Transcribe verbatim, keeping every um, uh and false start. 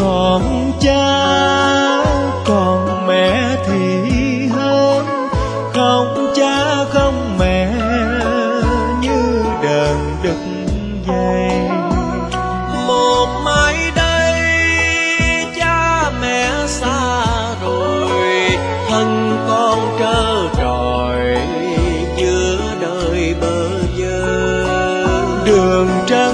còn cha còn mẹ thì hơn, không cha không mẹ như đờn đứt dây. Một mai đây cha mẹ xa rồi, thân con trơ trọi giữa đời bơ vơ. Đường tra